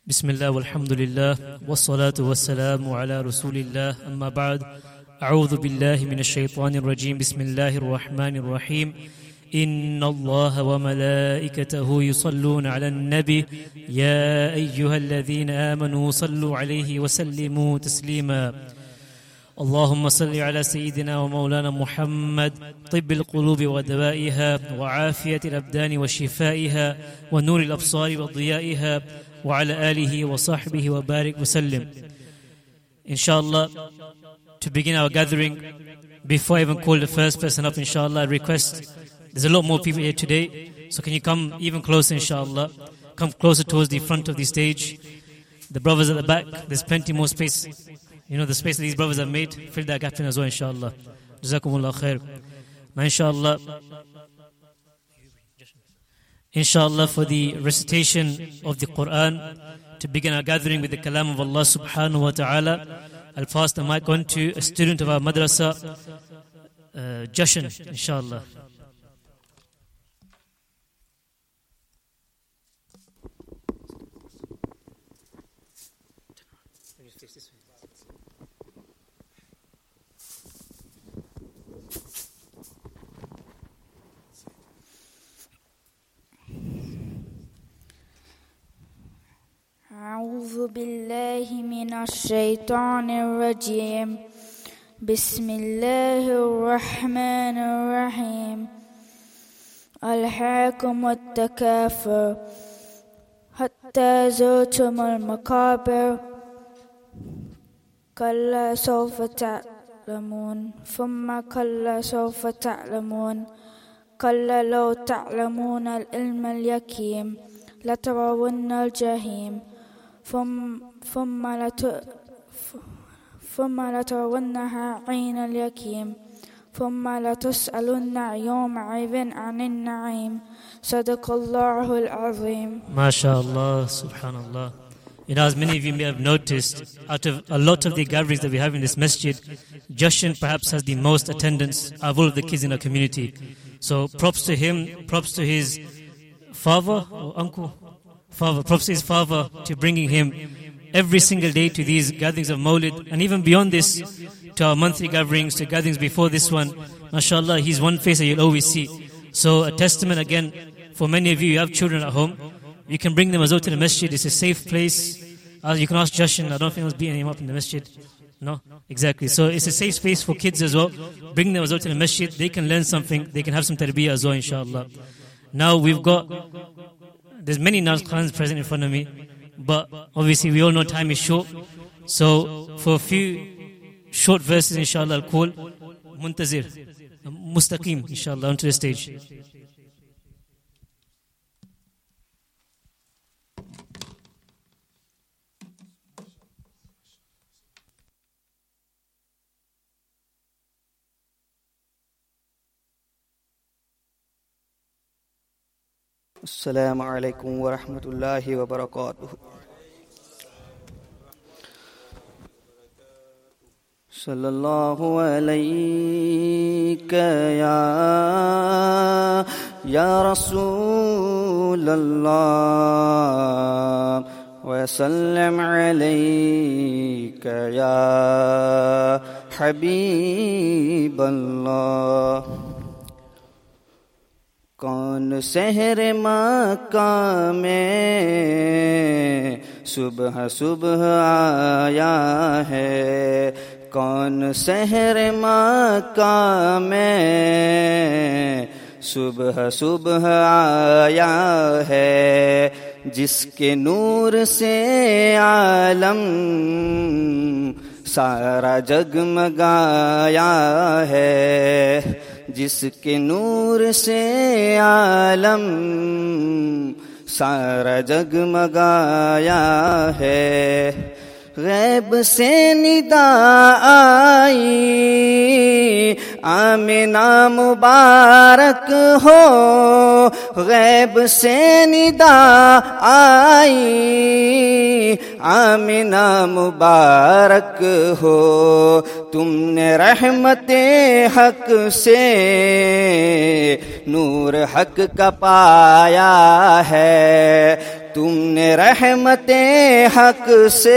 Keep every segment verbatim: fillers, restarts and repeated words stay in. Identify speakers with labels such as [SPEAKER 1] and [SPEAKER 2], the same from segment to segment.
[SPEAKER 1] بسم الله والحمد لله والصلاة والسلام على رسول الله أما بعد أعوذ بالله من الشيطان الرجيم بسم الله الرحمن الرحيم إن الله وملائكته يصلون على النبي يا أيها الذين آمنوا صلوا عليه وسلموا تسليما اللهم صل على سيدنا ومولانا محمد طب القلوب ودوائها وعافية الأبدان وشفائها ونور الأبصار وضيائها وعلى آله وصحبه وبارك وسلم. Inshallah, to begin our gathering, before I even call the first person up, inshallah, I request, there's a lot more people here today, so can you come even closer, inshallah, come closer towards the front of the stage. The brothers at the back, there's plenty more space. You know, the space that these brothers have made, fill that gap in as well, inshallah. Jazakumullah khair. Now, inshallah, inshallah, for the recitation of the Quran, to begin our gathering with the kalam of Allah subhanahu wa ta'ala, I'll pass the mic on to a student of our madrasa, uh, Jashan, inshallah.
[SPEAKER 2] أعوذ بالله من الشيطان الرجيم بسم الله الرحمن الرحيم ألهاكم التكاثر حتى زرتم المقابر كلا سوف تعلمون ثم كلا سوف تعلمون كلا لو تعلمون العلم اليقين لترون الجحيم ثم ثم لت ثم لترونها عين اليقين ثم لتسألن يومئذ عن النعيم صدق الله العظيم.
[SPEAKER 1] MashaAllah, subhanallah. You know, as many of you may have noticed, out of a lot of the gatherings that we have in this masjid, Jashan perhaps has the most attendance of all of the kids in our community. So props to him, props to his father or uncle, father, props to his father to bringing him every single day to these gatherings of Mawlid, and even beyond this, to our monthly gatherings, to gatherings before this one. MashaAllah, he's one face that you'll always see. So a testament again, for many of you, you have children at home, you can bring them as well to the masjid. It's a safe place. Uh, you can ask Jashan, I don't think I was beating him up in the masjid. No? Exactly. So it's a safe space for kids as well. Bring them as well to the masjid. They can learn something. They can have some tarbiyah as well, inshallah. Now we've got, there's many Naz Khans present in front of me, but obviously we all know time is short. So for a few short verses, inshallah, I'll call Muntazir, Mustaqim, inshallah, onto the stage.
[SPEAKER 3] السلام عليكم ورحمة الله وبركاته. صلى الله عليك يا يا رسول الله وسلم عليك يا حبيب الله. कौन सहर मक्का में सुबह सुबह आया है, कौन सहर मक्का में सुबह सुबह आया है, जिसके नूर से आलम सारा जगमगाया है, जिसके नूर से आलम सारा जगमगाया है. गैब से निदा आई आमिना मुबारक हो, गैब से निदा आई आमिना मुबारक हो, तुमने रहमते हक से नूर हक का पाया है, تم نے رحمت حق سے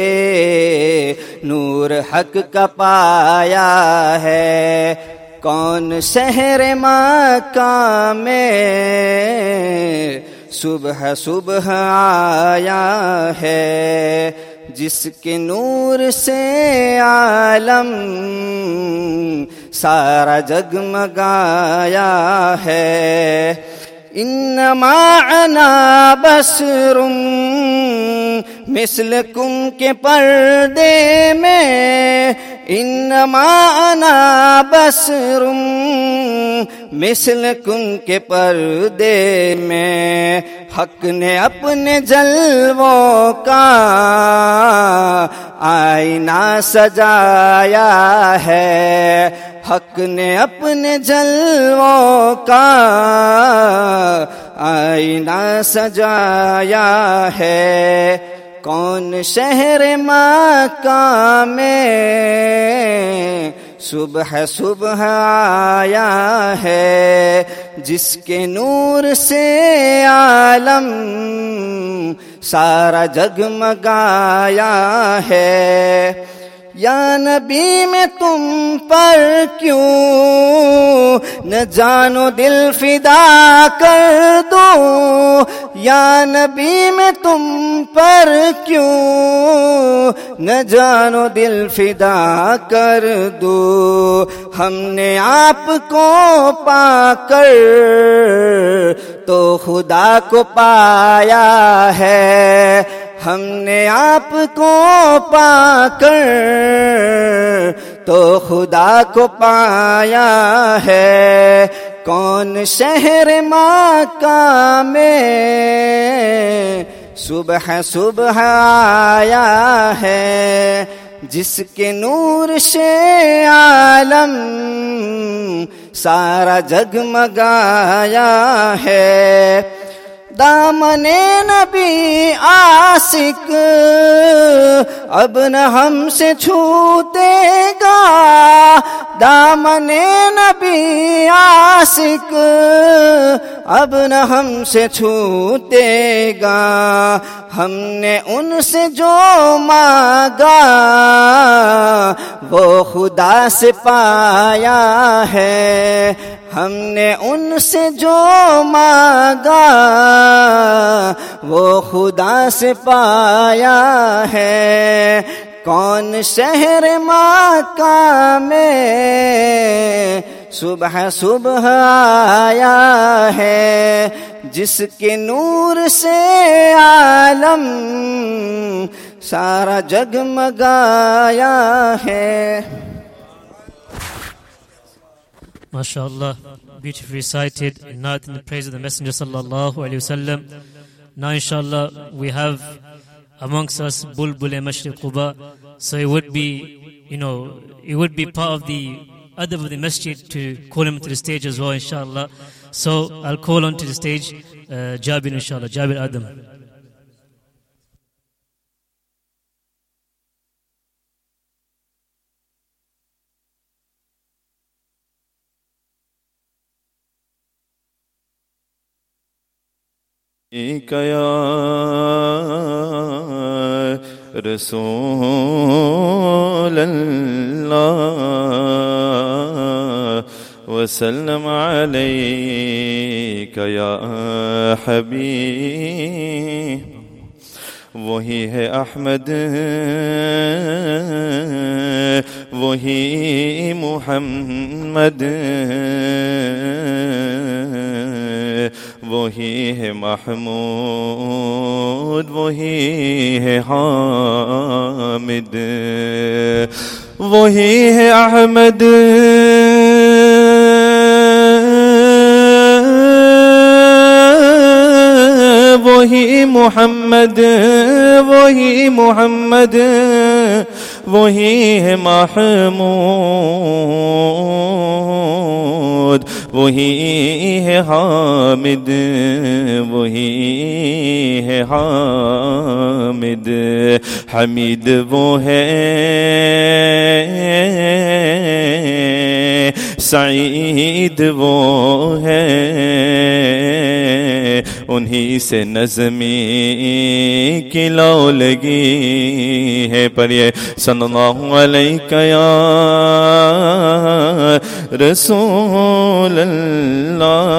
[SPEAKER 3] نور حق کا پایا ہے. کون شہر مکہ میں صبح صبح آیا ہے جس کے نور سے عالم سارا جگمگایا ہے. انما انا بشر مثلکم کے پردے میں، انما انا بشر مثلکم کے پردے میں، حق نے اپنے جلووں کا آئینہ سجایا ہے. حق نے اپنے جلووں کا آئینہ سجایا ہے. کون شہر مکہ میں صبح صبح آیا ہے جس کے نور سے عالم سارا جگمگایا ہے. یا نبی میں تم پر کیوں نہ جانو دل فدا کر دو، یا نبی میں تم پر کیوں نہ جانو دل فدا کر دو. ہم نے آپ کو پا کر تو خدا کو پایا ہے، ہم نے آپ کو پا کر تو خدا کو پایا ہے. کون شہر مکہ میں صبح صبح آیا ہے جس کے نور سے عالم سارا جگمگایا ہے. دامن نبی عاشق اب نہ ہم سے چھوٹے گا، دامن نبی عاشق اب نہ ہم سے چھوٹے گا. ہم نے ان سے جو مانگا وہ خدا سے پایا ہے، ہم نے ان سے جو مانگا وہ خدا سے پایا ہے. کون شہر مکہ میں صبح صبح آیا ہے جس کے نور سے عالم سارا جگمگایا ہے.
[SPEAKER 1] MashaAllah, beautifully recited, not in the praise of the Messenger sallallahu alayhi wa sallam. Now inshallah we have amongst us Bulbul Mashriq Quba, so it would be, you know, it would be part of the adab of the masjid to call him to the stage as well, inshallah. So I'll call on to the stage uh, Jabir, inshallah, Jabir Adam.
[SPEAKER 4] یا رسول اللہ وسلم علیک یا حبیب. وہی ہے احمد وہی محمد وہی ہے محمود وہی ہے حامد. وہی ہے احمد وہی محمد وہی محمد وہی ہے محمود وہی ہے حامد وہی ہے حامد. حمید وہ ہے سعید وہ ہے انہی سے نظمی کی لو لگی ہے. پڑھیے صلی اللہ علیہ یا رسول اللہ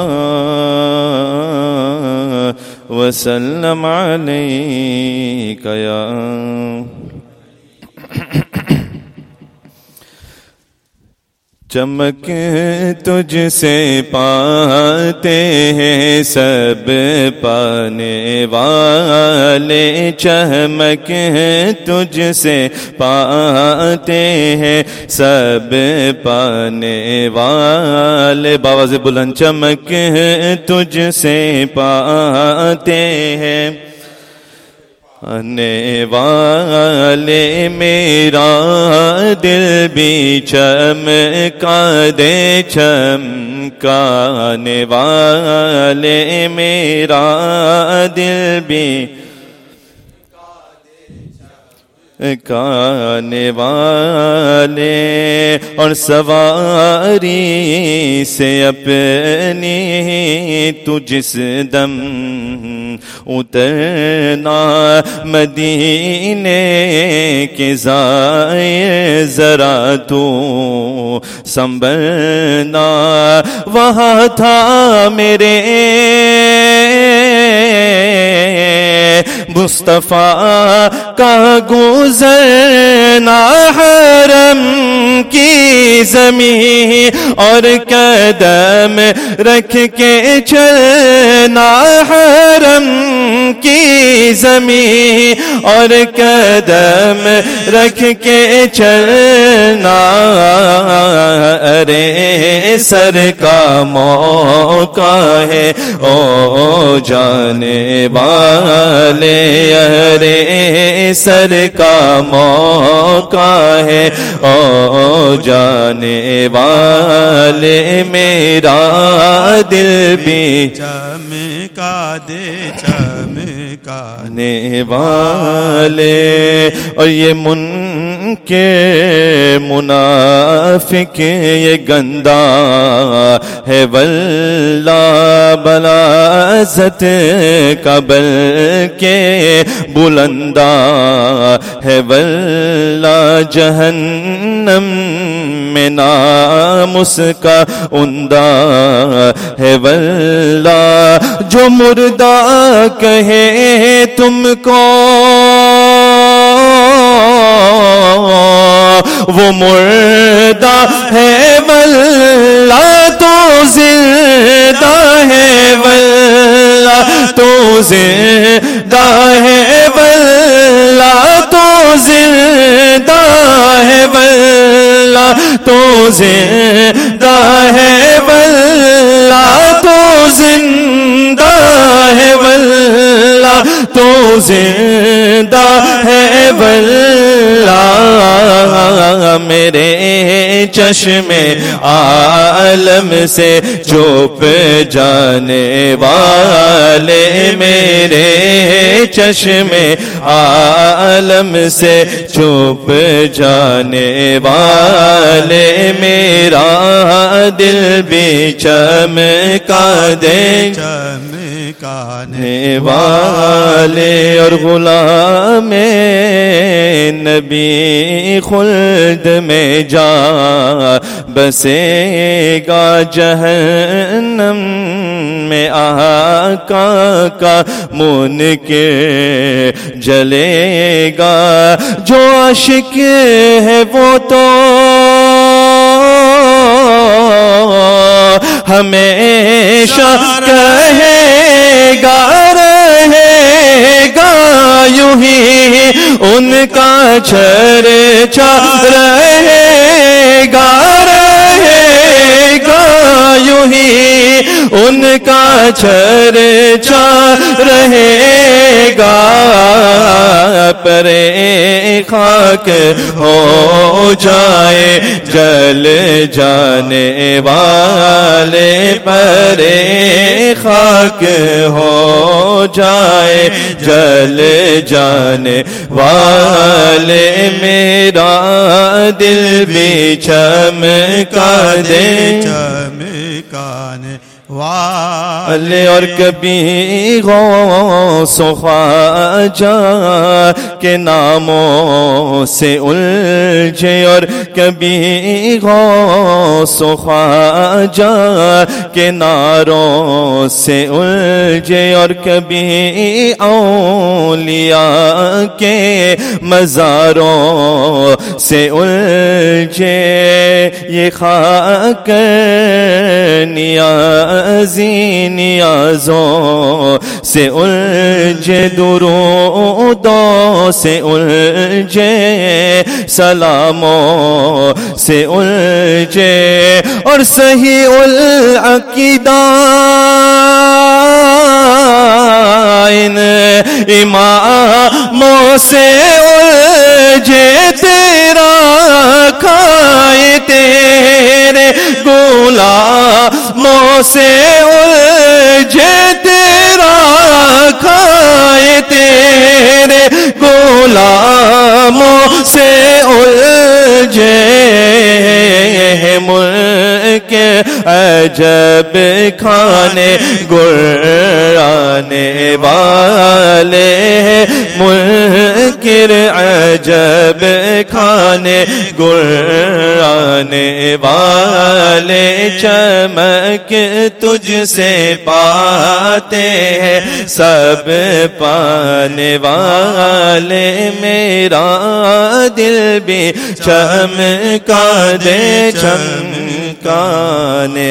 [SPEAKER 4] وسلم علیک یا. چمک تجھ سے پاتے ہیں سب پانے والے، چمک تجھ سے پاتے ہیں سب پانے والے. باواز بلند چمک تجھ سے پاتے ہیں آنے والے، میرا دل بھی چمکا دے چمکانے والے، میرا دل بھی کانے والے. اور سواری سے اپنی تو جس دم اترنا، مدینے کے ذائع ذرا تو سنبھلنا. وہاں تھا میرے مصطفیٰ کا گزرنا، حرم کی زمین اور قدم رکھ کے چلنا، حرم کی زمین اور قدم رکھ کے چلنا. ارے سر کا موقع ہے او جانے والے، ارے سر کا موقع ہے او جانے والے، میرا دل بھی
[SPEAKER 5] چمکا دے چمکانے
[SPEAKER 4] والے. اور یہ من کے منافق یہ گندا ہے واللہ، بلازت کا بلکہ بلندہ ہے واللہ، جہنم میں ناموس کا عمدہ ہے واللہ. جو مردہ کہے تم کو وہ مردہ ہے واللہ، تو زندہ ہے واللہ، تو زندہ ہے واللہ، تو زندہ ہے واللہ، تو زندہ ہے واللہ، تو زندہ ہے واللہ، تو زندہ ہے واللہ. میرے چشم عالم سے چوپ جانے والے، میرے چشم عالم سے چوپ جانے والے، میرا دل بھی چمکا دے چمکانے والے. اور غلام نبی خلد میں جا بسے گا، جہنم میں آقا کا منکر جلے گا. جو عاشق ہے وہ تو ہمیشہ کہے گا، رہے گا یوں ہی ان کا چرچا، رہے گا رہے گا یوں ہی ان کا چرچا، رہے گا. پرے خاک ہو جائے جل جانے والے، پرے خاک ہو جائے جل جانے والے، میرا دل بھی چمکا دے
[SPEAKER 5] چمکانے
[SPEAKER 4] والے اور کبھی غوث و خواجہ کے ناموں سے الجھے اور کبھی غوث و خواجہ کے ناروں سے الجھے اور کبھی اولیاء کے مزاروں سے الجھے یہ خاک نیازی نیازوں سے الجھے درودوں سے الجھے سلاموں سے الجھے اور صحیح العقیدہ ان اماموں سے الجھے تیرا کھائے تیرے غلاموں سے الجھے تیرا کھائے تیرے غلاموں سے الجھے ملک عجب کھانے گرانے والے منکر عجب کھانے گرانے والے چمک تجھ سے پاتے ہیں سب پانے والے میرا دل بھی چمکا دے چمکانے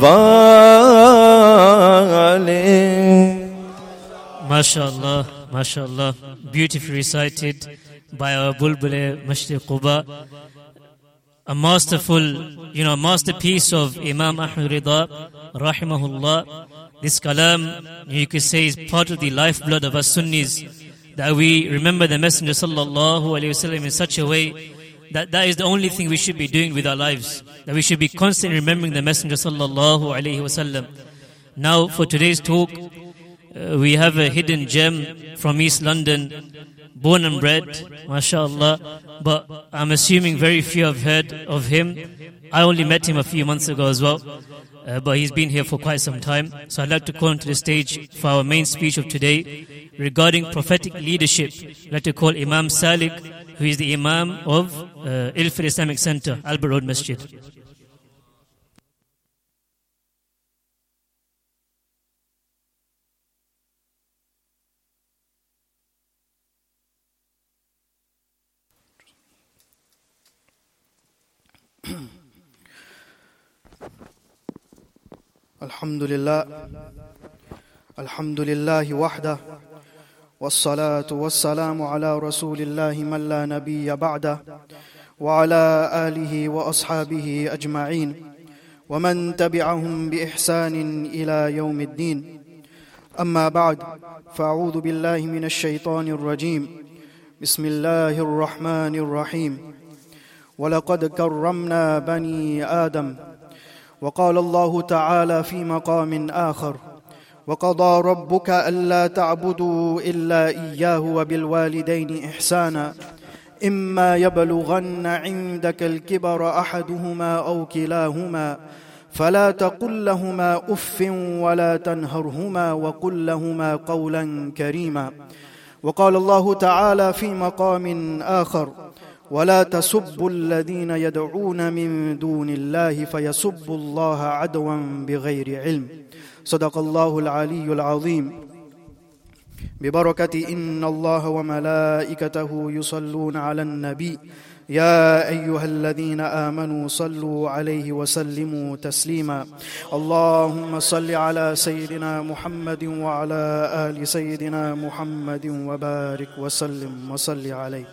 [SPEAKER 4] والے.
[SPEAKER 1] MashaAllah, MashaAllah, beautifully recited by our Bulbul Masjid Quba. A masterful, you know, masterpiece of Imam Ahmad Rida, rahimahullah. This kalam, you could say, is part of the lifeblood of us Sunnis, that we remember the Messenger sallallahu alayhi wasallam in such a way that that is the only thing we should be doing with our lives, that we should be constantly remembering the Messenger sallallahu alayhi wasallam. Now, for today's talk, uh, we have a hidden gem from East London, born and bred, mashallah, but I'm assuming very few have heard of him. I only met him a few months ago as well, uh, but he's been here for quite some time. So I'd like to call him to the stage for our main speech of today regarding prophetic leadership. I'd like to call Imam Salik, who is the Imam of uh, Ilford Islamic Center, Albert Road Masjid.
[SPEAKER 6] Alhamdulillah, Alhamdulillahi wahda, wassalatu wassalamu ala rasulillahi man la nabiyya ba'da, wa ala alihi wa ashabihi ajma'in, wa man tabi'ahum bi ihsanin ila yawmiddin. Amma ba'd, fa'udhu billahi minash shaytanir rajim. Bismillahir rahmanir rahim. Wa laqad karramna bani Adam. وقال الله تعالى في مقام آخر وقضى ربك ألا تعبدوا إلا إياه وبالوالدين إحسانا إما يبلغن عندك الكبر أحدهما أو كلاهما فلا تقل لهما أف ولا تنهرهما وقل لهما قولا كريما. وقال الله تعالى في مقام آخر ولا تسبوا الذين يدعون من دون الله فيسبوا الله عدوا بغير علم. صدق الله العلي العظيم. ببركة إن الله وملائكته يصلون على النبي يا أيها الذين آمنوا صلوا عليه وسلموا تسليما. اللهم صل على سيدنا محمد وعلى آل سيدنا محمد وبارك وسلم وصل عليه.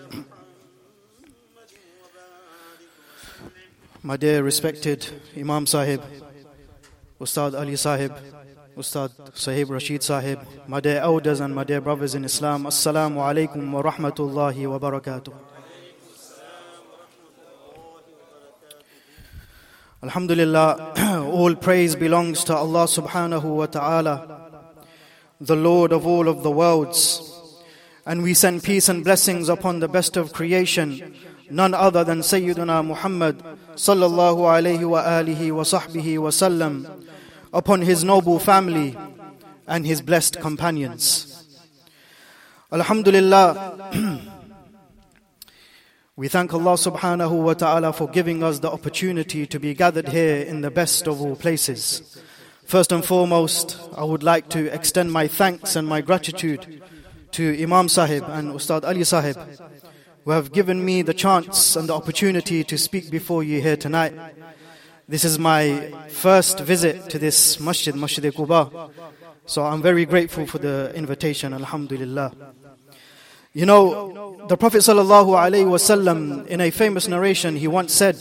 [SPEAKER 6] My dear respected Imam Sahib, Ustad Ali Sahib, Ustad Sahib Rashid Sahib, my dear elders and my dear brothers in Islam, Assalamu alaikum wa rahmatullahi wa barakatuh. Alhamdulillah, all praise belongs to Allah subhanahu wa ta'ala, the Lord of all of the worlds. And we send peace and blessings upon the best of creation, none other than Sayyiduna Muhammad sallallahu alayhi wa alihi wa sahbihi wa sallam, upon his noble family and his blessed companions. Alhamdulillah, we thank Allah subhanahu wa ta'ala for giving us the opportunity to be gathered here in the best of all places. First and foremost, I would like to extend my thanks and my gratitude to Imam Sahib and Ustad Ali Sahib, who have given me the chance and the opportunity to speak before you here tonight. This is my first visit to this masjid, Masjid Quba. So I'm very grateful for the invitation, alhamdulillah. You know, the Prophet sallallahu alaihi wasallam, in a famous narration, he once said,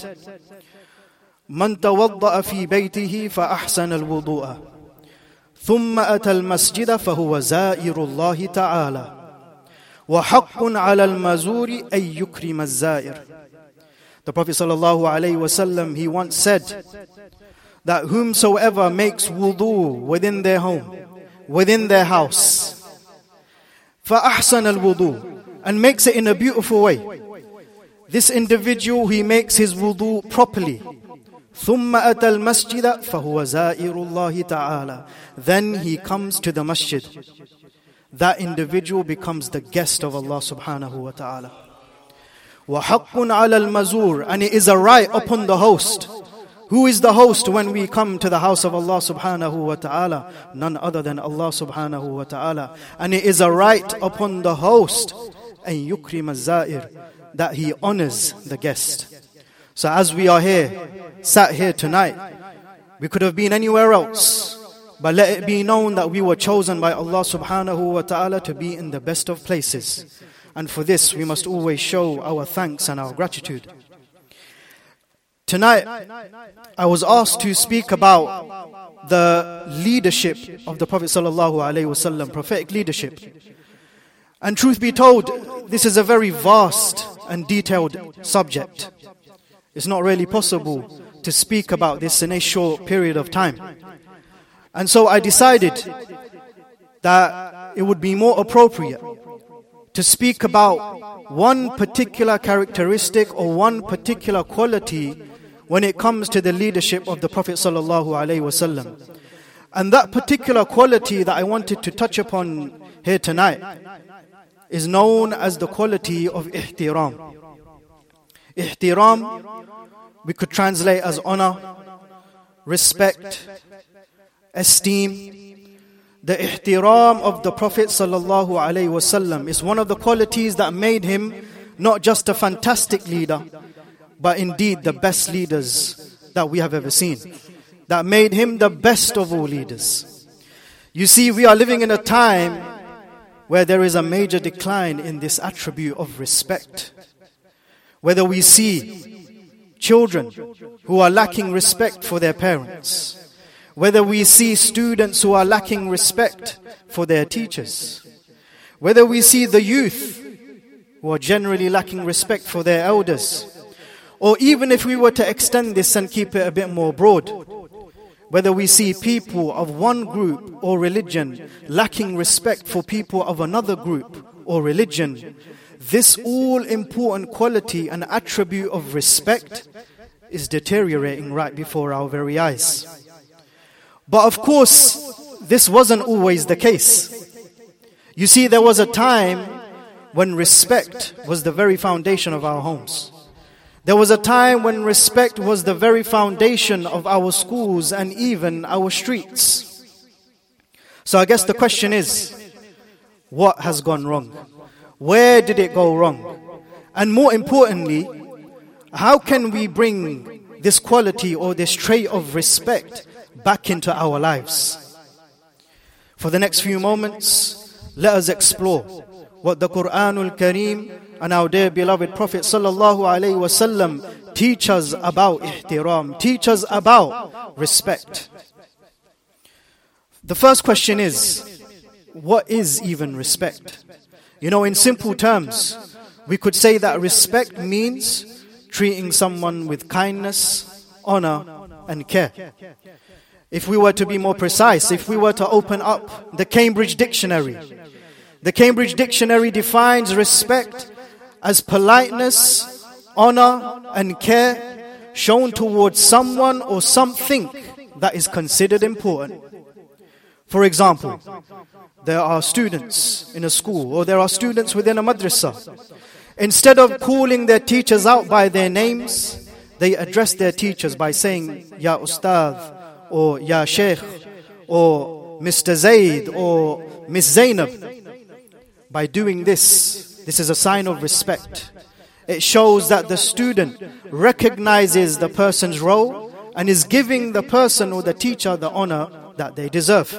[SPEAKER 6] "Man tawadda'a fi baytihi fa ahsana al-wudu'a, thumma ata al-masjida fa huwa za'iru Allah ta'ala, wa haqqun 'ala al-mazuri ay yukrima az-za'ir." The Prophet sallallahu alaihi wasallam, he once said that whomsoever makes wudu within their home, within their house, فَأَحْسَنَ الْوُضُوء, and makes it in a beautiful way, this individual, he makes his wudu properly. ثُمَّ أَتَى الْمَسْجِدَ فَهُوَ زَائِرُ اللَّهِ تَعَالَى, then he comes to the masjid. That individual becomes the guest of Allah subhanahu wa ta'ala. وَحَقٌّ عَلَى الْمَزُورِ, and it is a right upon the host. Who is the host when we come to the house of Allah subhanahu wa ta'ala? None other than Allah subhanahu wa ta'ala. And it is a right upon the host, أَن يُكْرِمَ الزَّائِرِ, that he honors the guest. So as we are here, sat here tonight, we could have been anywhere else, but let it be known that we were chosen by Allah subhanahu wa ta'ala to be in the best of places. And for this we must always show our thanks and our gratitude. Tonight, I was asked to speak about the leadership of the Prophet sallallahu alaihi wasallam, prophetic leadership. And truth be told, this is a very vast and detailed subject. It's not really possible to speak about this in a short period of time. And so I decided that it would be more appropriate to speak about one particular characteristic or one particular quality when it comes to the leadership of the Prophet sallallahu alaihi wasallam. And that particular quality that I wanted to touch upon here tonight is known as the quality of ihtiram. Ihtiram, we could translate as honor, respect, esteem. The ihtiram of the Prophet sallallahu alaihi wasallam is one of the qualities that made him not just a fantastic leader, but indeed the best leaders that we have ever seen. That made him the best of all leaders. You see, we are living in a time where there is a major decline in this attribute of respect. Whether we see children who are lacking respect for their parents, whether we see students who are lacking respect for their teachers, whether we see the youth who are generally lacking respect for their elders, or even if we were to extend this and keep it a bit more broad, whether we see people of one group or religion lacking respect for people of another group or religion, this all-important quality and attribute of respect is deteriorating right before our very eyes. But of course, this wasn't always the case. You see, there was a time when respect was the very foundation of our homes. There was a time when respect was the very foundation of our schools and even our streets. So I guess the question is, what has gone wrong? Where did it go wrong? And more importantly, how can we bring this quality or this trait of respect back into our lives? For the next few moments, let us explore what the Quranul Kareem and our dear beloved Prophet sallallahu alaihi wasallam teach us about ihtiram, teach us about respect. The first question is, what is even respect? You know, in simple terms, we could say that respect means treating someone with kindness, honor, and care. If we were to be more precise, if we were to open up the Cambridge Dictionary, the Cambridge Dictionary defines respect as politeness, honor, and care shown towards someone or something that is considered important. For example, there are students in a school, or there are students within a madrasa. Instead of calling their teachers out by their names, they address their teachers by saying, Ya Ustad, or Ya Sheikh, or Mister Zaid, or Miss Zainab. By doing this, this is a sign of respect. It shows that the student recognizes the person's role and is giving the person or the teacher the honor that they deserve.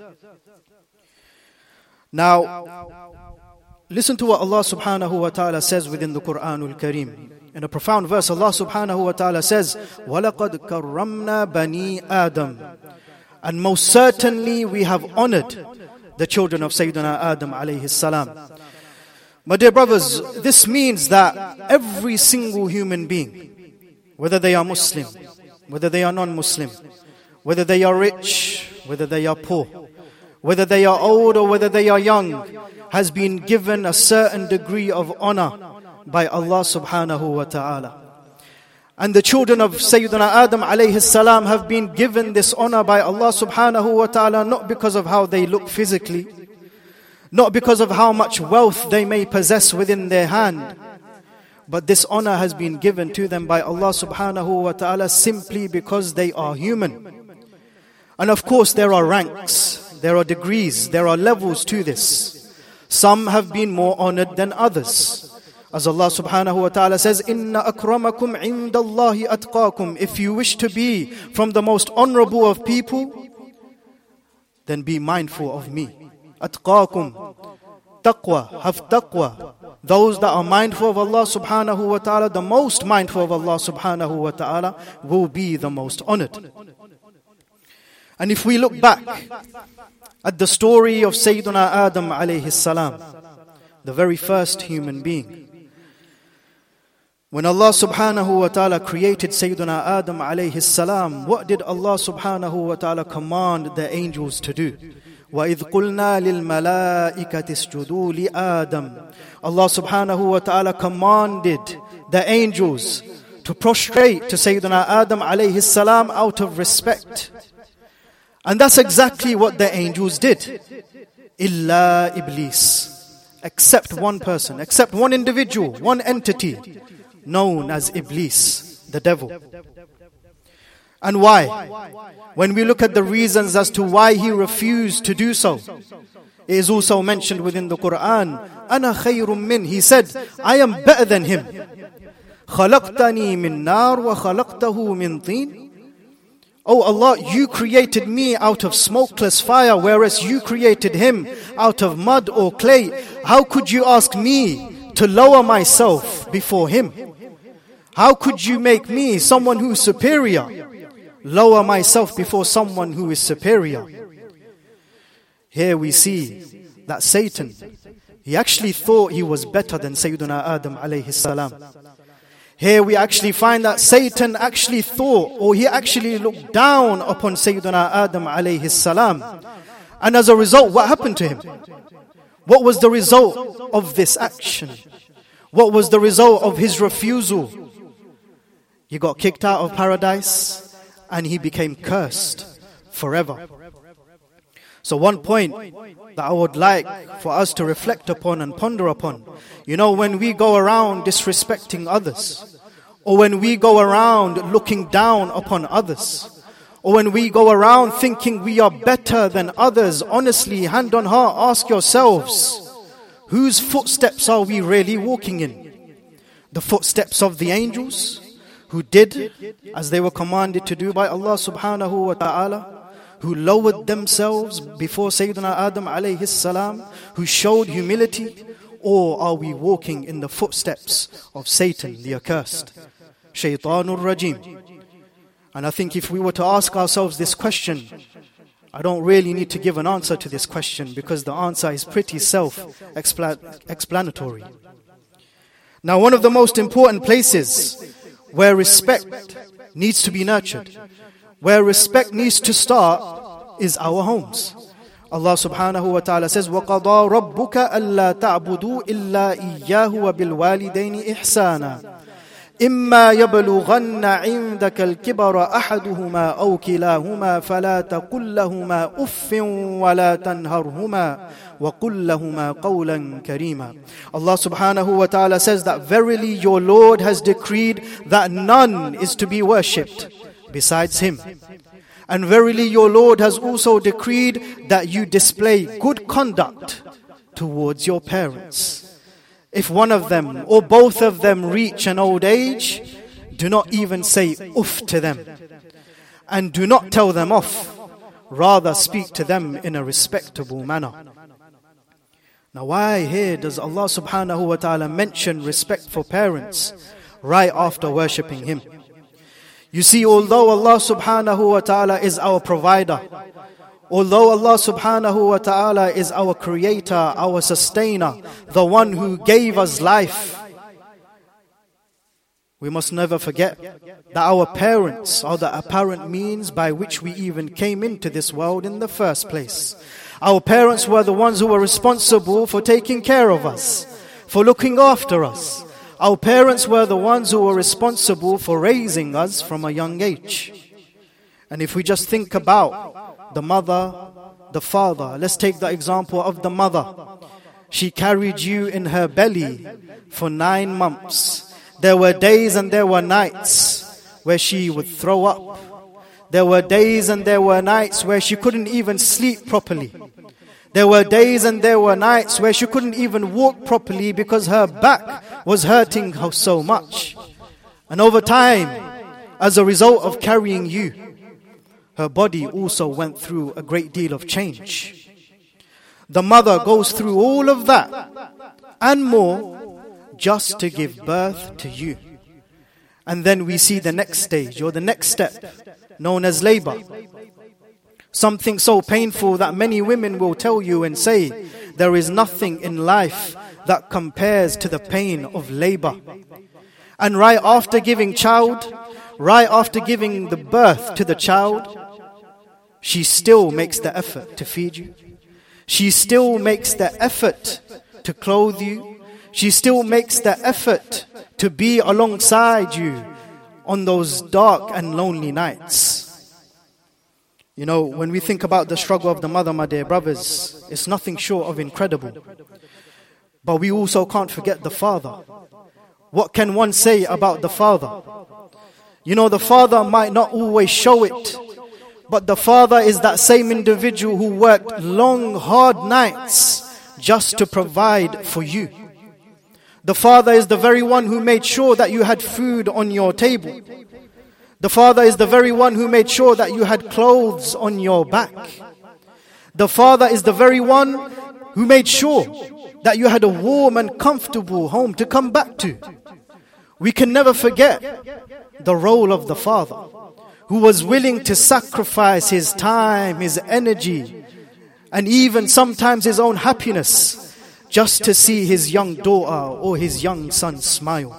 [SPEAKER 6] Now, listen to what Allah subhanahu wa ta'ala says within the Quranul Kareem. In a profound verse, Allah subhanahu wa ta'ala says, وَلَقَدْ كَرَّمْنَا بَنِي آدَمَ. And most certainly we have honored the children of Sayyidina Adam alayhi salam. My dear brothers, this means that every single human being, whether they are Muslim, whether they are non-Muslim, whether they are rich, whether they are poor, whether they are old or whether they are young, has been given a certain degree of honor by Allah subhanahu wa ta'ala. And the children of Sayyidina Adam alayhi salam have been given this honor by Allah subhanahu wa ta'ala, not because of how they look physically, not because of how much wealth they may possess within their hand, but this honor has been given to them by Allah subhanahu wa ta'ala simply because they are human. And of course there are ranks, there are degrees, there are levels to this. Some have been more honored than others. As Allah subhanahu wa ta'ala says, Inna akramakum indallahi atqakum. If you wish to be from the most honorable of people, then be mindful of me. Atqakum. Taqwa. Have taqwa. Those that are mindful of Allah subhanahu wa ta'ala, the most mindful of Allah subhanahu wa ta'ala, will be the most honored. And if we look back at the story of Sayyidina Adam alayhi salam, the very first human being, when Allah subhanahu wa ta'ala created Sayyidina Adam alayhi salam, what did Allah subhanahu wa ta'ala command the angels to do? وَإِذْ قُلْنَا لِلْمَلَائِكَةِ اسْجُدُوا لِآدَمَ. Allah subhanahu wa ta'ala commanded the angels to prostrate to Sayyidina Adam alayhi salam out of respect. And that's exactly what the angels did. Illa Iblis. Except one person, except one individual, one entity, known as Iblis, the devil. And why? When we look at the reasons as to why he refused to do so, it is also mentioned within the Quran, Ana khayrum min. He said, I am better than him. Khalaqtani min nar wa khalaqtahu min tin. Oh Allah, you created me out of smokeless fire, whereas you created him out of mud or clay. How could you ask me to lower myself before him? How could you make me, someone who is superior, lower myself before someone who is superior? Here we see that Satan, he actually thought he was better than Sayyidina Adam alayhi salam. Here we actually find that Satan actually thought, or he actually looked down upon Sayyidina Adam alayhi salam. And as a result, what happened to him? What was the result of this action? What was the result of his refusal? He got kicked out of paradise and he became cursed forever. So one point that I would like for us to reflect upon and ponder upon, you know, when we go around disrespecting others, or when we go around looking down upon others, or when we go around thinking we are better than others, honestly, hand on heart, ask yourselves, whose footsteps are we really walking in? The footsteps of the angels, who did as they were commanded to do by Allah subhanahu wa ta'ala, who lowered themselves before Sayyidina Adam alayhi salam, who showed humility? Or are we walking in the footsteps of Satan, the accursed, Shaytanur Rajim? And I think if we were to ask ourselves this question, I don't really need to give an answer to this question, because the answer is pretty self-explanatory. Now, one of the most important places where respect needs to be nurtured, where respect needs to start, is our homes. Allah subhanahu wa ta'ala says, وَقَضَى رَبُّكَ أَلَّا تَعْبُدُوا إِلَّا إِيَّاهُ وَبِالْوَالِدَيْنِ إِحْسَانًا. إما يبلغن عندك الكبر أحدهما أو كلاهما فلا تقل لهما أف ولا تنهرهما وقل لهما قولا كريما. Allah subhanahu wa ta'ala says that verily your Lord has decreed that none is to be worshipped besides Him. And verily your Lord has also decreed that you display good conduct towards your parents. If one of them or both of them reach an old age, do not even say uff to them. And do not tell them off. Rather speak to them in a respectable manner. Now why here does Allah subhanahu wa ta'ala mention respect for parents right after worshipping Him? You see, although Allah subhanahu wa ta'ala is our provider, although Allah subhanahu wa ta'ala is our creator, our sustainer, the one who gave us life, we must never forget that our parents are the apparent means by which we even came into this world in the first place. Our parents were the ones who were responsible for taking care of us, for looking after us. Our parents were the ones who were responsible for raising us from a young age. And if we just think about the mother, the father, let's take the example of the mother. She carried you in her belly for nine months. There were days and there were nights where she would throw up. There were days and there were nights where she couldn't even sleep properly. There were days and there were nights where she couldn't even walk properly because her back was hurting her so much. And over time, as a result of carrying you, her body also went through a great deal of change. The mother goes through all of that and more just to give birth to you. And then we see the next stage or the next step known as labor. Something so painful that many women will tell you and say, there is nothing in life that compares to the pain of labor. And right after giving child, right after giving the birth to the child, she still makes the effort to feed you. She still makes the effort to clothe you. She still makes the effort to be alongside you on those dark and lonely nights. You know, when we think about the struggle of the mother, my dear brothers, it's nothing short of incredible. But we also can't forget the father. What can one say about the father? You know, the father might not always show it, but the father is that same individual who worked long, hard nights just to provide for you. The father is the very one who made sure that you had food on your table. The father is the very one who made sure that you had clothes on your back. The father is the very one who made sure that you had a warm and comfortable home to come back to. We can never forget the role of the father, who was willing to sacrifice his time, his energy, and even sometimes his own happiness, just to see his young daughter or his young son smile.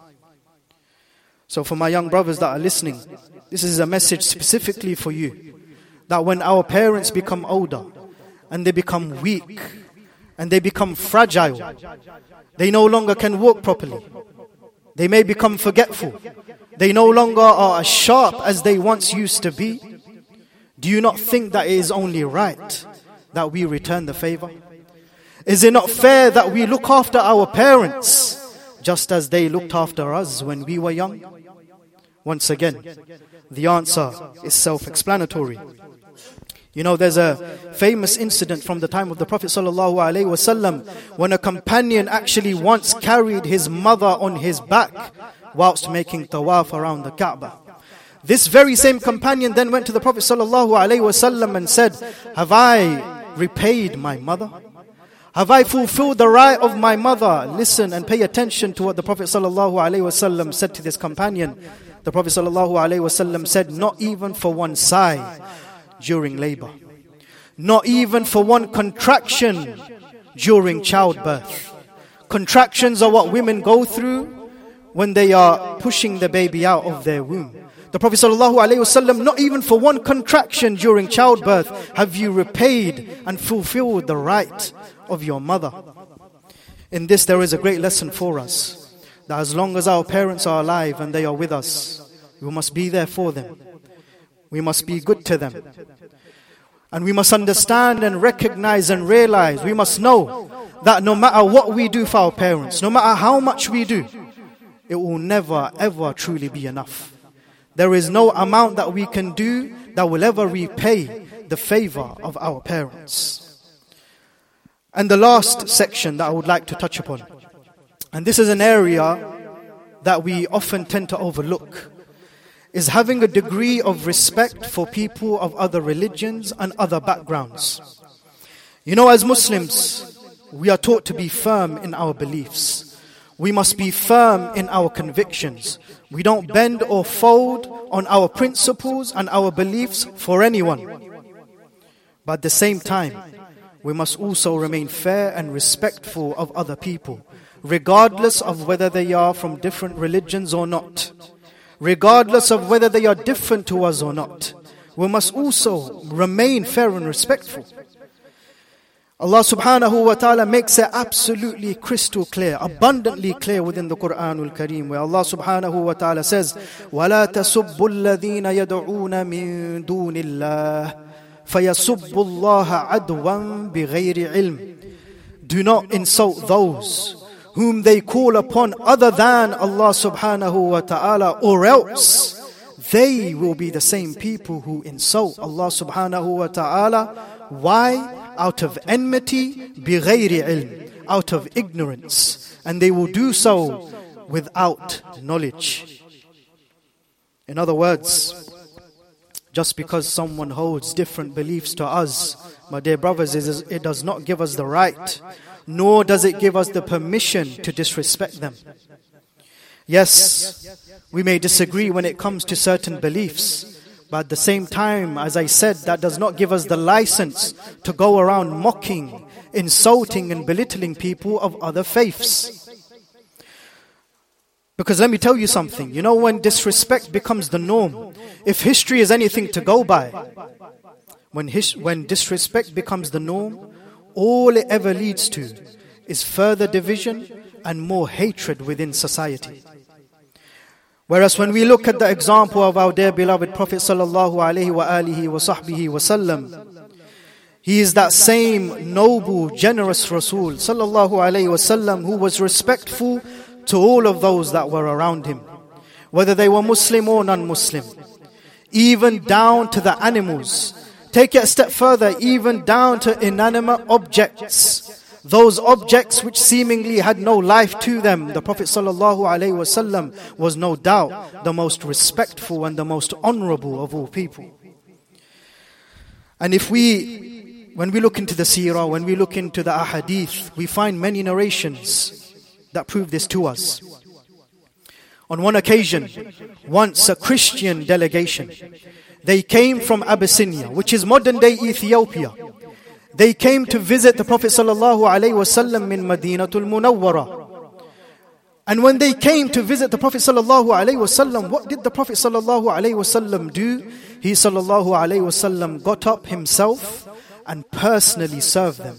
[SPEAKER 6] So for my young brothers that are listening, this is a message specifically for you, that when our parents become older, and they become weak, and they become fragile, they no longer can walk properly, they may become forgetful, they no longer are as sharp as they once used to be, do you not think that it is only right that we return the favor? Is it not fair that we look after our parents just as they looked after us when we were young? Once again, the answer is self-explanatory. You know, there's a famous incident from the time of the Prophet sallallahu alaihi wasallam when a companion actually once carried his mother on his back whilst making tawaf around the Kaaba. This very same companion then went to the Prophet sallallahu alaihi wasallam and said, "Have I repaid my mother? Have I fulfilled the right of my mother?" Listen and pay attention to what the Prophet sallallahu alaihi wasallam said to this companion. The Prophet sallallahu alaihi wasallam said, "Not even for one sigh during labor, not even for one contraction during childbirth." Contractions are what women go through when they are pushing the baby out of their womb. The Prophet sallallahu alaihi wasallam, not even for one contraction during childbirth have you repaid and fulfilled the right of your mother. In this there is a great lesson for us, that as long as our parents are alive and they are with us, we must be there for them. We must be good to them. And we must understand and recognize and realize, we must know that no matter what we do for our parents, no matter how much we do, it will never ever truly be enough. There is no amount that we can do that will ever repay the favor of our parents. And the last section that I would like to touch upon, and this is an area that we often tend to overlook, is having a degree of respect for people of other religions and other backgrounds. You know, as Muslims, we are taught to be firm in our beliefs. We must be firm in our convictions. We don't bend or fold on our principles and our beliefs for anyone. But at the same time, we must also remain fair and respectful of other people, regardless of whether they are from different religions or not. Regardless of whether they are different to us or not. We must also remain fair and respectful. Allah subhanahu wa ta'ala makes it absolutely crystal clear, abundantly clear within the Quranul Kareem, where Allah subhanahu wa ta'ala says, وَلَا تَسُبُّوا الَّذِينَ يَدْعُونَ مِن دُونِ اللَّهِ فَيَسُبُّوا اللَّهَ عَدْوًا بِغَيْرِ عِلْمٍ. Do not insult those whom they call upon other than Allah subhanahu wa ta'ala, or else they will be the same people who insult Allah subhanahu wa ta'ala. Why? Out of enmity, بِغَيْرِ عِلْمٍ, out of ignorance. And they will do so without knowledge. In other words, just because someone holds different beliefs to us, my dear brothers, it does not give us the right, nor does it give us the permission to disrespect them. Yes, we may disagree when it comes to certain beliefs, but at the same time, as I said, that does not give us the license to go around mocking, insulting and belittling people of other faiths. Because let me tell you something, you know, when disrespect becomes the norm, if history is anything to go by, when, his, when disrespect becomes the norm, all it ever leads to is further division and more hatred within society. Whereas when we look at the example of our dear beloved Prophet sallallahu alaihi wa alihi wa sahbihi wa sallam, he is that same noble, generous Rasul sallallahu alaihi wa sallam who was respectful to all of those that were around him, whether they were Muslim or non-Muslim, even down to the animals. Take it a step further, even down to inanimate objects. Those objects which seemingly had no life to them. The Prophet sallallahu alaihi wasallam was no doubt the most respectful and the most honorable of all people. And if we, when we look into the seerah, when we look into the ahadith, we find many narrations that prove this to us. On one occasion, once a Christian delegation, they came from Abyssinia, which is modern-day Ethiopia. They came to visit the Prophet sallallahu alaihi wasallam in Madinatul Munawwara. And when they came to visit the Prophet sallallahu alaihi wasallam, what did the Prophet sallallahu alaihi wasallam do? He sallallahu alaihi wasallam got up himself and personally served them.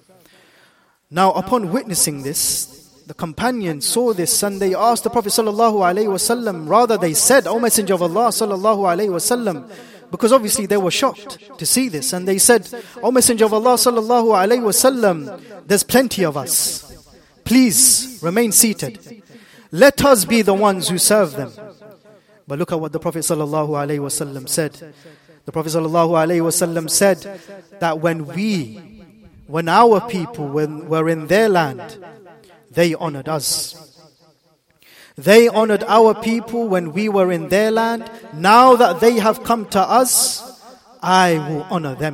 [SPEAKER 6] Now, upon witnessing this, the companions saw this and they asked the Prophet sallallahu alaihi wasallam, rather they said, O Messenger of Allah sallallahu alaihi wasallam, because obviously they were shocked to see this, and they said, O Messenger of Allah sallallahu alaihi wasallam, there's plenty of us. Please remain seated. Let us be the ones who serve them. But look at what the Prophet sallallahu alaihi wasallam said. The Prophet sallallahu alaihi wasallam said that when we, when our people when, were in their land, they honored us. They honored our people when we were in their land. Now that they have come to us, I will honor them.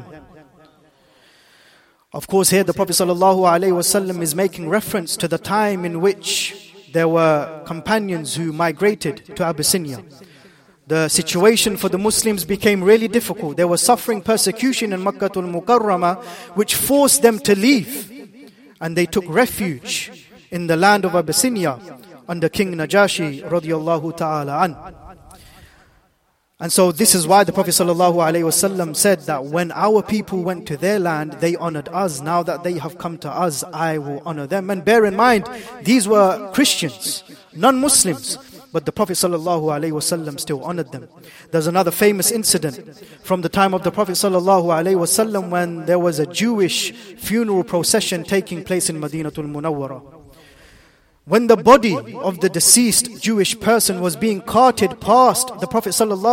[SPEAKER 6] Of course, here the Prophet ﷺ is making reference to the time in which there were companions who migrated to Abyssinia. The situation for the Muslims became really difficult. They were suffering persecution in Makkatul Mukarramah, which forced them to leave. And they took refuge in the land of Abyssinia under King Najashi radiyallahu ta'ala an. And so this is why the Prophet ﷺ said that when our people went to their land, they honored us. Now that they have come to us, I will honor them. And bear in mind, these were Christians, non-Muslims. But the Prophet ﷺ still honored them. There's another famous incident from the time of the Prophet ﷺ when there was a Jewish funeral procession taking place in Madinatul Munawwara. When the body of the deceased Jewish person was being carted past the Prophet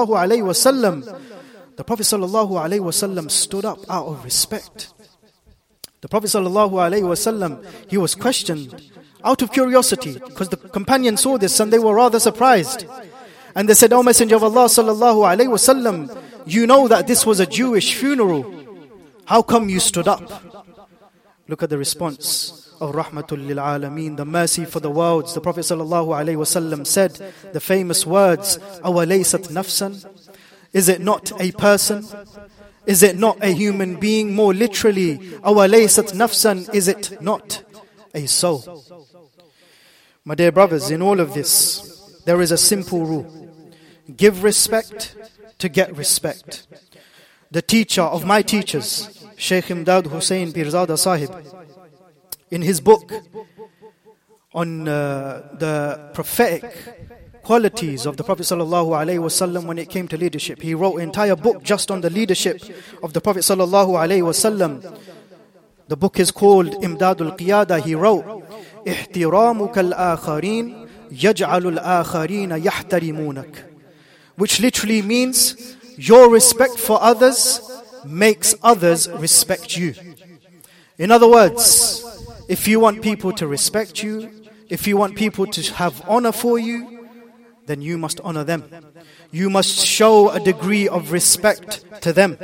[SPEAKER 6] ﷺ, the Prophet ﷺ stood up out of respect. The Prophet ﷺ, he was questioned out of curiosity, because the companions saw this and they were rather surprised. And they said, "O Messenger of Allah sallallahu alaihi wasallam, you know that this was a Jewish funeral. How come you stood up?" Look at the response of Rahmatul lil Alameen, the mercy for the worlds. The Prophet sallallahu alaihi wasallam said the famous words, "Awalaysat nafsan?" Is it not a person? Is it not a human being? More literally, "Awalaysat nafsan?" Is it not a soul? My dear brothers, in all of this, there is a simple rule. Give respect to get respect. The teacher of my teachers, Shaykh Imdad Hussain Pirzada Sahib, in his book on uh, the prophetic qualities of the Prophet sallallahu alaihi wasallam when it came to leadership, he wrote an entire book just on the leadership of the Prophet sallallahu alaihi wasallam. The book is called Imdadul Qiyada. He wrote, "Ihtiramuka al-akharin yaj'alu al-akharina yahtarimunak," which literally means your respect for others makes others respect you. In other words, if you want people to respect you, if you want people to have honor for you, then you must honor them. You must show a degree of respect to them.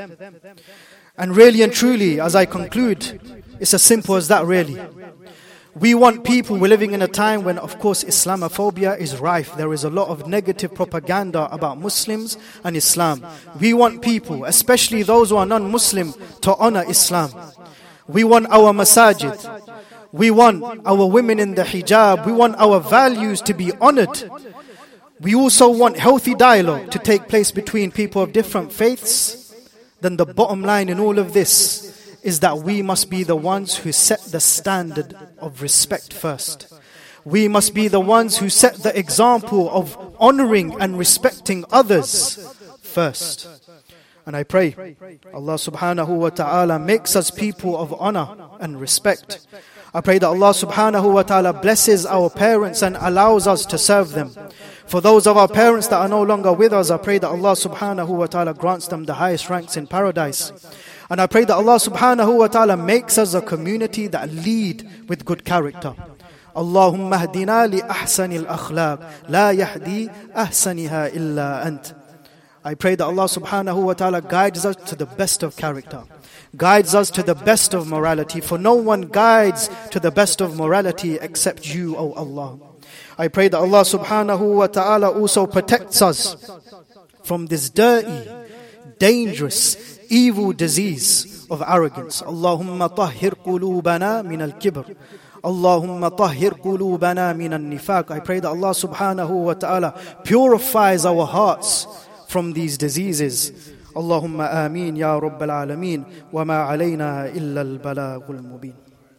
[SPEAKER 6] And really and truly, as I conclude, it's as simple as that really. We want people, we're living in a time when, of course, Islamophobia is rife. There is a lot of negative propaganda about Muslims and Islam. We want people, especially those who are non-Muslim, to honor Islam. We want our masajid. We want our women in the hijab. We want our values to be honored. We also want healthy dialogue to take place between people of different faiths. Then the bottom line in all of this is that we must be the ones who set the standard of respect first. We must be the ones who set the example of honoring and respecting others first. And I pray Allah subhanahu wa ta'ala makes us people of honor and respect. I pray that Allah subhanahu wa ta'ala blesses our parents and allows us to serve them. For those of our parents that are no longer with us, I pray that Allah subhanahu wa ta'ala grants them the highest ranks in paradise. And I pray that Allah subhanahu wa ta'ala makes us a community that lead with good character. Allahumma hdina li ahsanil akhlaq, la yahdi ahsaniha illa ant. I pray that Allah subhanahu wa ta'ala guides us to the best of character, guides us to the best of morality, for no one guides to the best of morality except you, O Allah. I pray that Allah subhanahu wa ta'ala also protects us from this dirty, dangerous, evil disease of arrogance. Allahumma tahhir qulubana min al-kibr. Allahumma tahhir qulubana min al-nifaq. I pray that Allah subhanahu wa ta'ala purifies our hearts from these diseases. Allahumma ameen ya rabbal alameen. Wa ma alayna illa al-balagul mubin.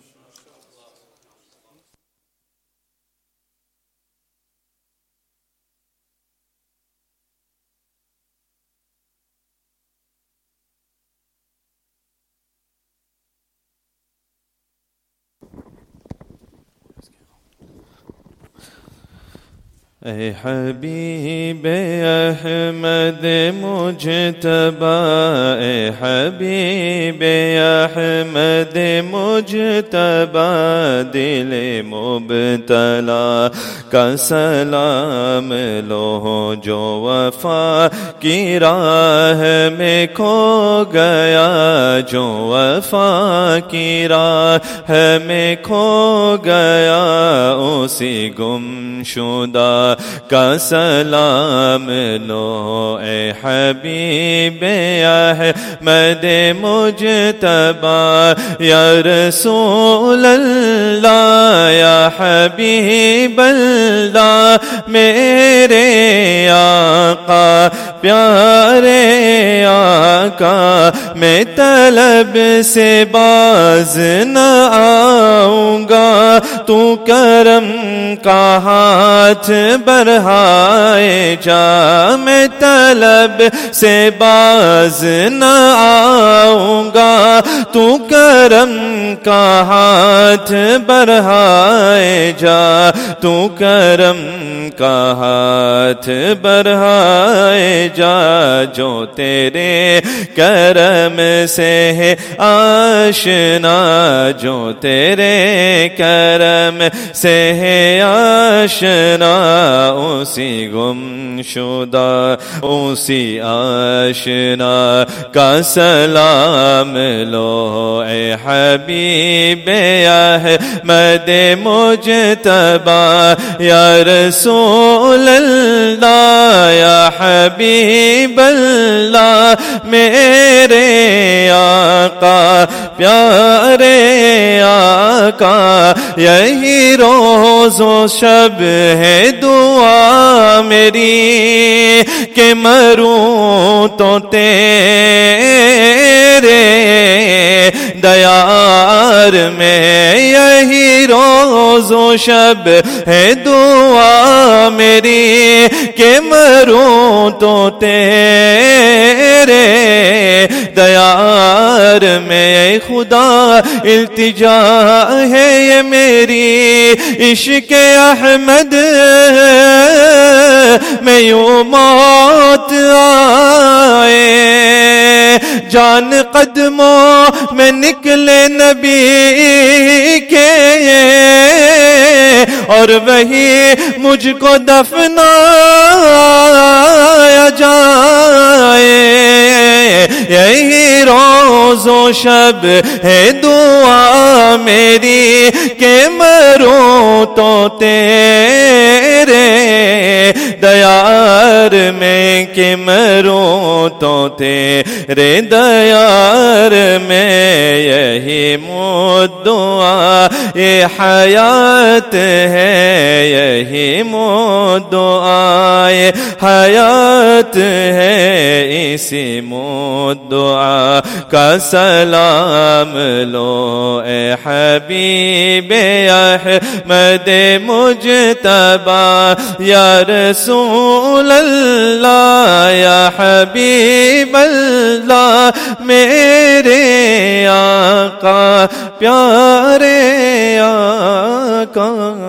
[SPEAKER 4] اے حبیب احمد مجتبی، اے حبیب احمد مجتبی، دل مبتلا کا سلام لو جو وفا کی راہ میں کھو گیا، جو وفا کی راہ میں کھو گیا، اسی گمشدہ کا سلام لو، اے حبیب احمد مجتبی، یا رسول اللہ یا حبیب اللہ، میرے آقا پیارے آقا میں طلب سے باز نہ آؤں گا، تو کرم کا ہاتھ بڑھائے جا، میں طلب سے باز نہ آؤں گا، تو کرم کا ہاتھ بڑھائے جا، تو کرم کا ہاتھ بڑھائے جا، جو تیرے کرم سے ہے آشنا، جو تیرے کرم سے ہے آشنا، اسی گمشدہ اسی آشنا کا سلام لو اے حبیب احمد مجتبی، یا رسول اللہ یا حبیب اللہ، میرے آقا پیارے آقا، یہی روز و شب ہے دعا میری کہ مروں تو تیرے دیار میں، یہی روز و شب ہے دعا میری کہ مروں تو تیرے دیار میں، خدا التجا ہے یہ میری عشق احمد میں یوں موت آئے، جان قدموں میں نکلے نبی کے اور وہی مجھ کو دفنایا جائے، یہی روز و شب ہے دعا میری کہ مروں تو تیرے دیار میں، کہ مروں تو تیرے دیار میں، یہی مدعا یہ حیات ہے، یہی مدعا یہ حیات ہے، اسی مدعا کا سلام لو اے حبیب احمد مجتبی، یا رسول اللہ یا حبیب اللہ، میرے آقا پیارے آقا۔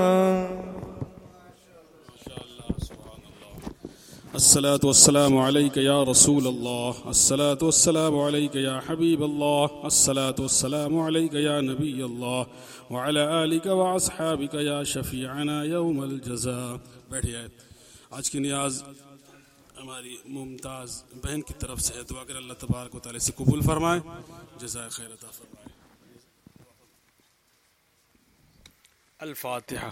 [SPEAKER 7] الصلاة والسلام عليك يا رسول الله، الصلاة والسلام عليك يا حبيب الله، الصلاة والسلام عليك يا نبي الله، وعلى آلك وأصحابك يا شفيعنا يوم الجزاء۔ بیٹھیے، آج کی نیاز ہماری ممتاز بہن کی طرف سے ہے، دعا کر اللہ تبارک و تعالی سے قبول فرمائے، جزائے خیر عطا فرمائے۔ الفاتحہ۔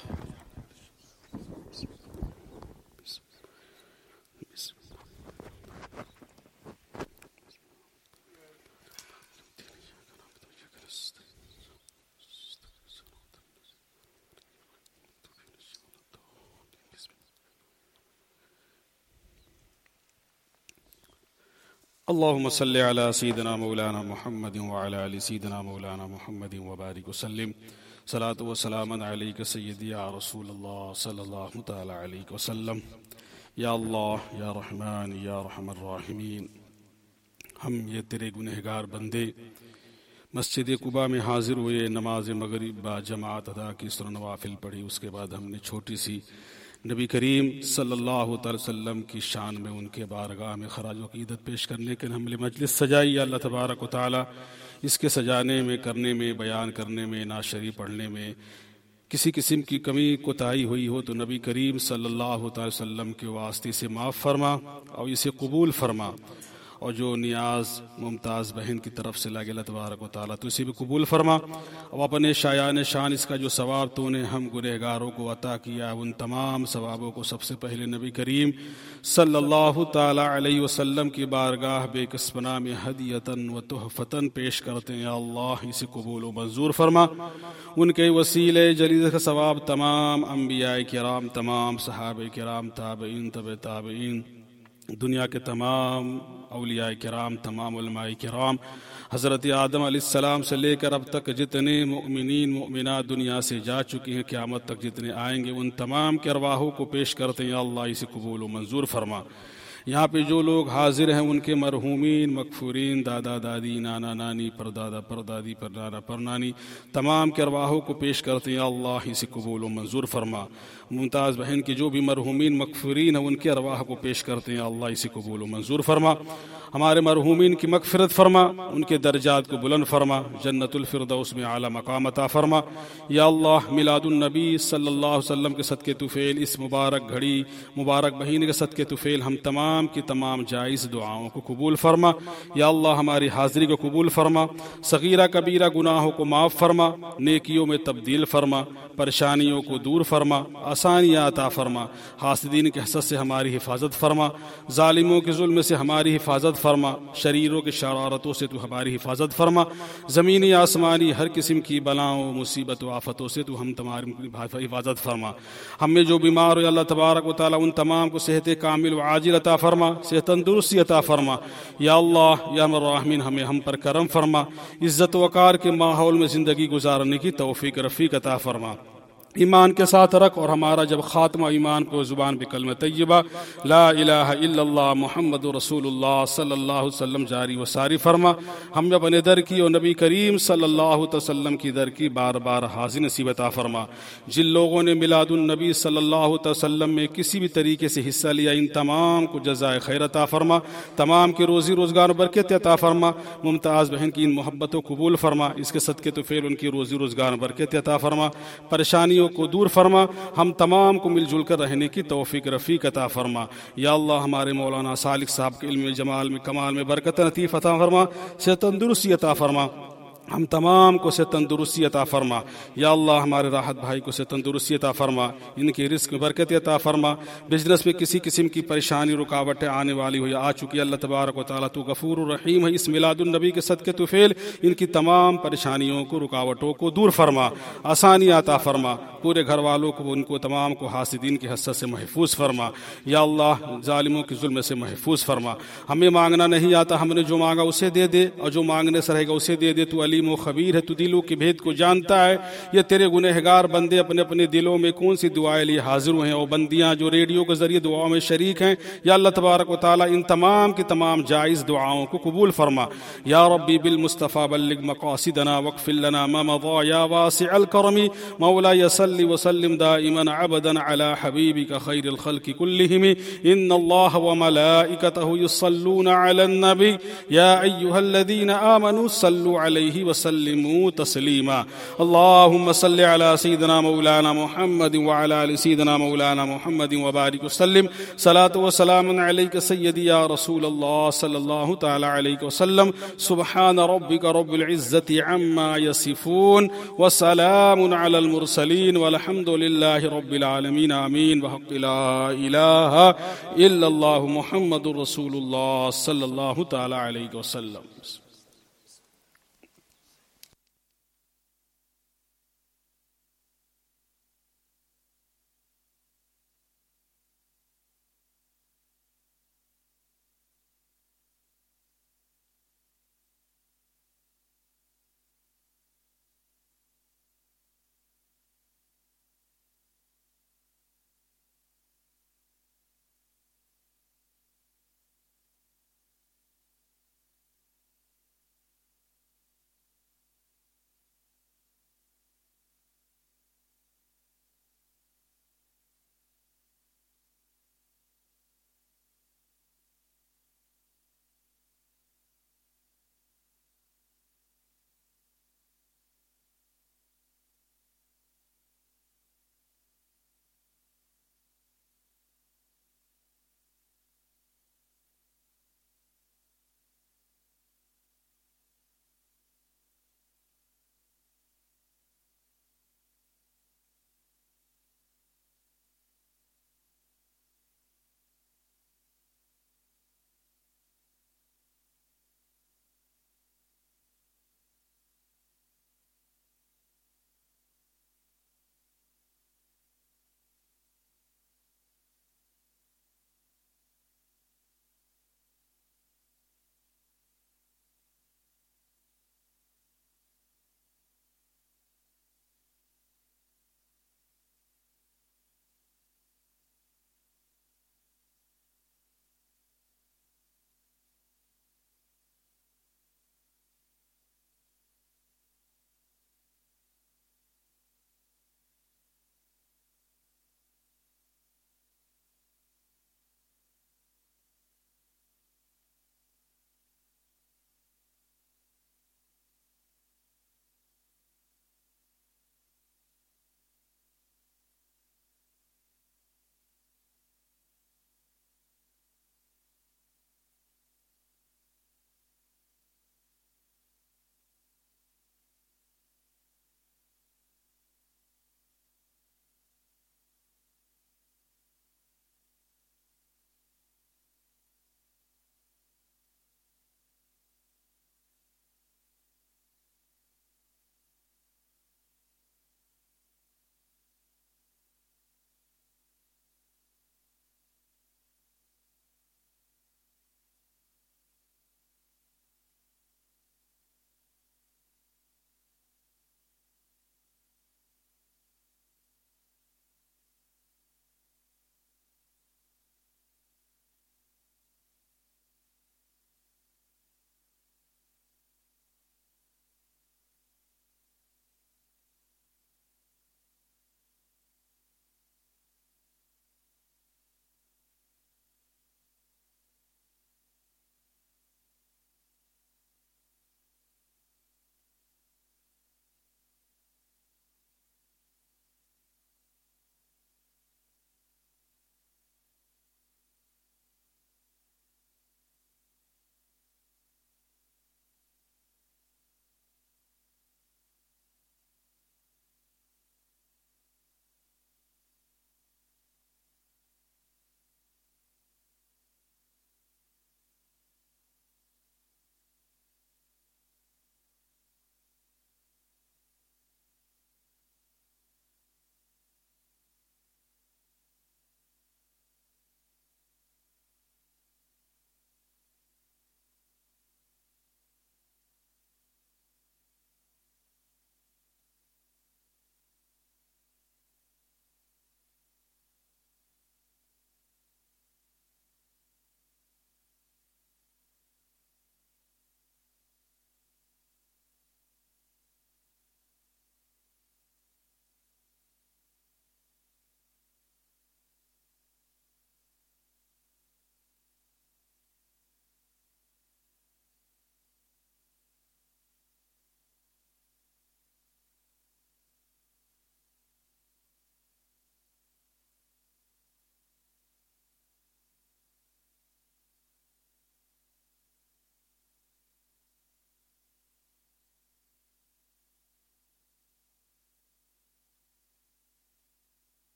[SPEAKER 7] اللهم صل على سيدنا مولانا محمد وعلى آل سيدنا مولانا محمد وبارك وسلم، صلاة وسلاما عليك سيدي يا رسول الله صلى الله تعالى عليك وسلم۔ یا اللہ یا رحمان یا رحم الراحمین، ہم یہ تیرے گنہگار بندے مسجد قباء میں حاضر ہوئے، نماز مغرب با جماعت ادا کی، سنن نوافل پڑھی، اس کے بعد ہم نے چھوٹی سی نبی کریم صلی اللہ تعالی وسلم کی شان میں ان کے بارگاہ میں خراج عقیدت پیش کرنے کے ہم نے مجلس سجائی۔ اللہ تبارک و تعالی اس کے سجانے میں، کرنے میں، بیان کرنے میں، نعت شریف پڑھنے میں کسی قسم کی کمی کوتاہی ہوئی ہو تو نبی کریم صلی اللہ تعالی وسلم کے واسطے سے معاف فرما اور اسے قبول فرما، اور جو نیاز ممتاز بہن کی طرف سے لگے اللہ تبارک و تعالیٰ تو اسے بھی قبول فرما، اور اپنے شایان شان اس کا جو ثواب تو نے ہم گنہگاروں کو عطا کیا، ان تمام ثوابوں کو سب سے پہلے نبی کریم صلی اللہ تعالیٰ علیہ وسلم کی بارگاہ بے کسبنا میں ہدیتاً و تحفتاً پیش کرتے ہیں۔ یا اللہ اسے قبول و منظور فرما، ان کے وسیلے جلیل کا ثواب تمام انبیاء کرام، تمام صحابہ کرام، تابعین، تبع تابعین، دنیا کے تمام اولیاء کرام، تمام علماء کرام، حضرت آدم علیہ السلام سے لے کر اب تک جتنے مؤمنین مؤمنات دنیا سے جا چکی ہیں، قیامت تک جتنے آئیں گے، ان تمام کے ارواحوں کو پیش کرتے ہیں، یا اللہ اسے قبول و منظور فرما۔ یہاں پہ جو لوگ حاضر ہیں ان کے مرحومین، مغفورین، دادا دادی، نانا نانی، پردادا پردادی، پرنانا پرنانی، تمام کے ارواحوں کو پیش کرتے ہیں، یا اللہ اسے قبول و منظور فرما۔ ممتاز بہن کی جو بھی مرحومین مغفورین ہیں ان کے ارواح کو پیش کرتے ہیں، یا اللہ اسے قبول و منظور فرما۔ ہمارے مرحومین کی مغفرت فرما، ان کے درجات کو بلند فرما، جنت الفردوس میں اعلیٰ مقام عطا فرما۔ یا اللہ میلاد النبی صلی اللہ علیہ وسلم کے صدقے طفیل اس مبارک گھڑی، مبارک مہینے کے صدقے طفیل ہم تمام کی تمام جائز دعاؤں کو قبول فرما۔ یا اللہ ہماری حاضری کو قبول فرما، صغیرہ کبیرہ گناہوں کو معاف فرما، نیکیوں میں تبدیل فرما، پریشانیوں کو دور فرما، آسانیاں عطا فرما، حاسدین کے حسد سے ہماری حفاظت فرما، ظالموں کے ظلم سے ہماری حفاظت فرما، شریروں کی شرارتوں سے تو ہماری حفاظت فرما، زمینی آسمانی ہر قسم کی بلاؤں، مصیبت و آفتوں سے تو ہم تمہاری حفاظت فرما۔ ہم میں جو بیمار ہو اللہ تبارک و تعالیٰ ان تمام کو صحت کامل و عاجل عطا فرما، صحت تندرستی عطا فرما۔ یا اللہ یا الراحمین ہمیں ہم پر کرم فرما، عزت و وقار کے ماحول میں زندگی گزارنے کی توفیق رفیق عطا فرما، ایمان کے ساتھ رکھ، اور ہمارا جب خاتمہ ایمان کو زبان پہ کلمہ طیبہ لا الہ الا اللہ محمد رسول اللہ صلی اللہ علیہ وسلم جاری و ساری فرما۔ ہم اپنے در کی اور نبی کریم صلی اللہ علیہ وسلم کی در کی بار بار حاضر نصیب عطا فرما۔ جن لوگوں نے میلاد النبی صلی اللہ علیہ وسلم میں کسی بھی طریقے سے حصہ لیا ان تمام کو جزائے خیر عطا فرما، تمام کی روزی روزگار برکت عطا فرما۔ ممتاز بہن کی ان محبتوں قبول فرما، اس کے صدقے تو پھر ان کی روزی روزگار برکت عطا فرما، پریشانی کو دور فرما، ہم تمام کو مل جل کر رہنے کی توفیق رفیق عطا فرما۔ یا اللہ ہمارے مولانا سالک صاحب کے علم جمال میں کمال میں برکت لطیف عطا فرما، صحت تندرستی عطا فرما، ہم تمام کو سے تندرستی عطا فرما۔ یا اللہ ہمارے راحت بھائی کو سے تندرستی عطا فرما، ان کے رزق میں برکت عطا فرما، بزنس میں کسی قسم کی پریشانی رکاوٹیں آنے والی ہو یا آ چکی، اللہ تبارک و تعالیٰ تو غفور الرحیم ہے، اس میلاد النبی کے صدقے طفیل ان کی تمام پریشانیوں کو رکاوٹوں کو دور فرما، آسانی عطا فرما، پورے گھر والوں کو ان کو تمام کو حاسدین کے حسد سے محفوظ فرما۔ یا اللہ ظالموں کے ظلم سے محفوظ فرما۔ ہمیں مانگنا نہیں آتا، ہم نے جو مانگا اسے دے دے، اور جو مانگنے سے رہے گا اسے دے دے، تو علیم و خبیر ہے، تو دلوں کے بھید کو جانتا ہے۔ یہ تیرے گنہگار بندے اپنے اپنے دلوں میں کون سی دعائیں لیے حاضر ہوئے ہیں، اور بندیاں جو ریڈیو کے ذریعے دعاؤں میں شریک ہیں، یا اللہ تبارک و تعالیٰ ان تمام کی تمام جائز دعاؤں کو قبول فرما۔ یا ربی بالمصطفیٰ بلغ مقاصدنا واغفر لنا ما مضى یا واسع الکرم، مولاي صل وسلم دائما ابدا على حبيبك خير الخلق كلهم، ان الله وملائكته يصلون على النبي يا ايها الذين امنوا صلوا عليه وسلموا تسليما۔ اللهم صل على سيدنا مولانا محمد وعلى ال سيدنا مولانا محمد وبارك وسلم، صلاة وسلام عليك سيدي يا رسول الله صلى الله تعالى عليه وسلم، سبحان ربك رب العزة عما يصفون، وسلام على المرسلين، والحمد لله رب العالمين، آمين، بحق لا إله إلا الله محمد رسول الله صلى الله تعالى عليه وسلم۔